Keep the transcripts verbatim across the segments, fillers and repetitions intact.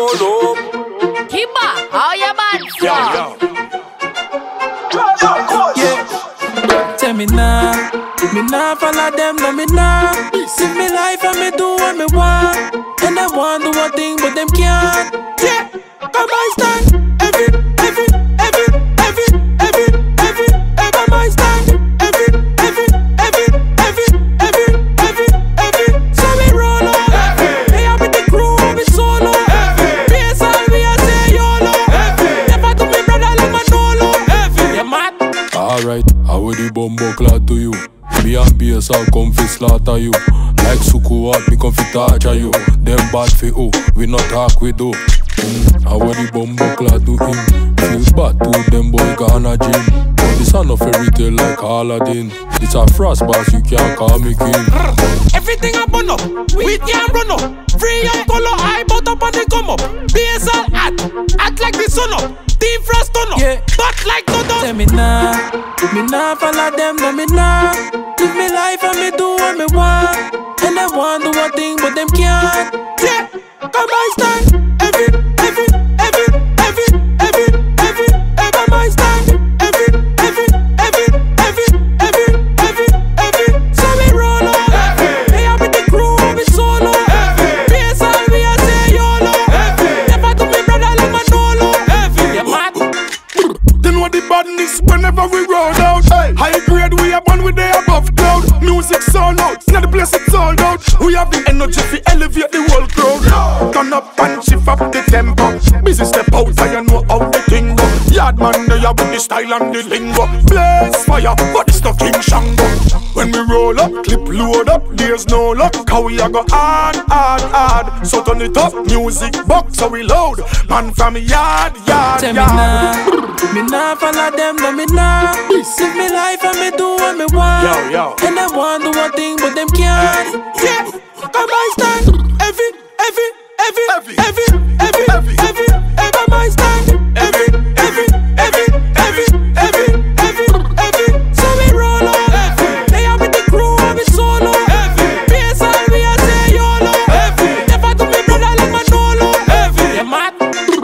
roll up. Kimba, how you man? Yo, yo. Yeah. Tell me now, me nah follow them, no me nah. Live me life and me do what me want. And I want do one thing, but them can't. Yeah, come I stand. Every, every, every, every, every, every, every my stand. Every, every, every, every, every, every, every. So we roll up. They are with the crew, we solo. P S L we a say YOLO. Never to me brother like Manolo. You mad? Alright, I will the bumbo clad to you. Me and B S I'll come fi slaughter you. Like Suku out, me come fi torture you. Them bad fi who, we not talk we do. mm, I will the bumbo clad to him. Feel bad to them boy gonna gym. But this a no fairy tale like Aladdin. It's a frost boss, you can't call me king. Everything I burn up, we can't run up. Free and color, I bought up and they come up. B S L act, act like the sun up. Team Frost turn up, yeah. But like no done. Tell me nah, me nah follow them, no me nah. Live me life and me do what me want. And I want do one thing, but them can't. Yeah, come I stand. Every, every, every, every, every, every, every my stand. Every, every, every, every, every, every, every. So we roll up. They are with the crew, we solo. P S L we a say YOLO. Never to me brother like Manolo. You mad? Then what the badness whenever we roll out. High grade we are born with the above cloud. Music sound out, now the place it's sold out. We have the energy to elevate the whole crowd. Turn up and shift up the tempo. Busy step out so you know how the thing go. Yard man they have with the style and the lingo. Blaze fire, but it's no King Shango. When we roll up, clip load up, there's no luck. How we a go hard, hard, hard. So turn it up, music box so we load. Man from yard, yard, Tell yard. me nah, me nah follow them, no me nah. Live me life and me do what me want. Yo, yo. And I want do one thing, but them can't. Yeah, come I stand. Every, every, every, every, every, every, every, every, every my stand. Every, every, every, every, every, every, every. So we roll up. They are with the crew, we solo. P S L we a say YOLO. Never to me brother like Manolo. You mad?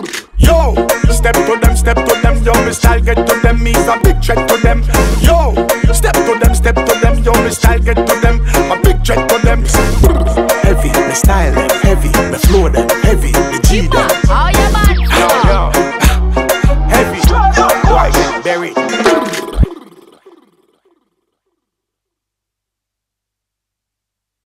Yo, step to them, step to them, yo, my style get to them, me's a big threat to them. Yo, step to them, step to them, yo, my style get to them, a big threat to them. Heavy, my style them heavy, my flow them heavy, the G them. Kimba, how you man?